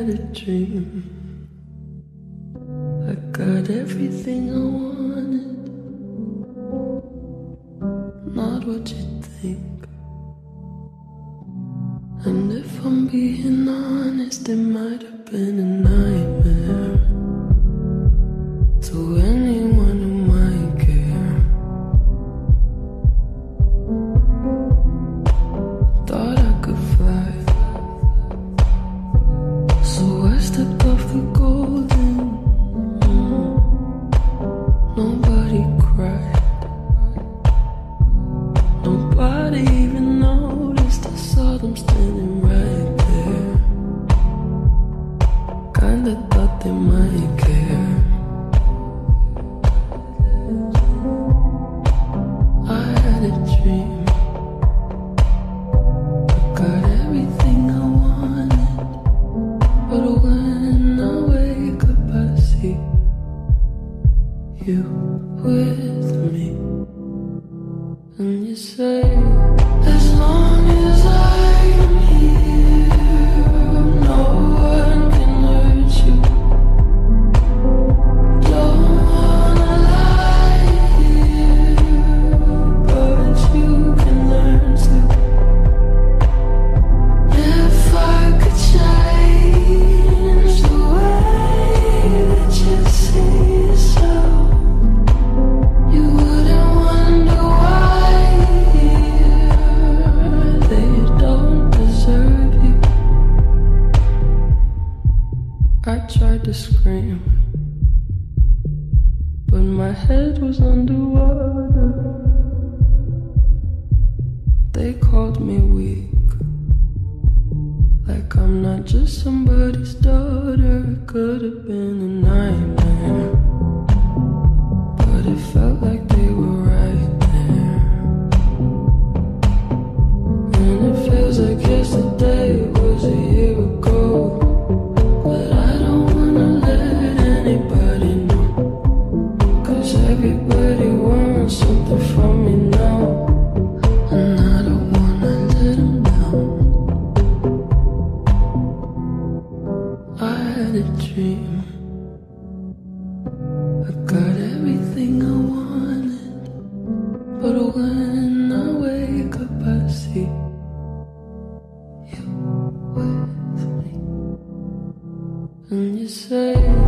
had a dream. I got everything I wanted, not what you think. And if I'm being honest, it might have been a nightmare to anyone who might care. Thought I could fly, so I stepped off the golden. Nobody cried, nobody even noticed. I saw them standing right there. Kinda thought they might care. I had a dream, I got everything I wanted, but when I wake up I see you with me. And you say, as long as I'm here, no one can hurt you. Don't wanna lie here, but you can learn to. If I could change the way that you see yourself, you wouldn't wonder why they don't deserve you. I tried to scream, but my head was underwater. They called me weak, like I'm not just somebody's daughter. It could have been a nightmare, but it felt like they were right there. And it feels like yesterday was a year ago, but I don't wanna let anybody know, 'cause everybody wants something from me now, and I don't wanna let them down. I had a dream, I got everything I wanted, but when I wake up I see you with me. And you say,